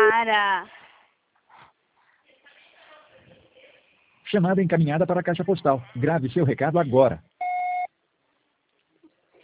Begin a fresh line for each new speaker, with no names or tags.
Para.
Chamada encaminhada para a caixa postal. Grave seu recado agora.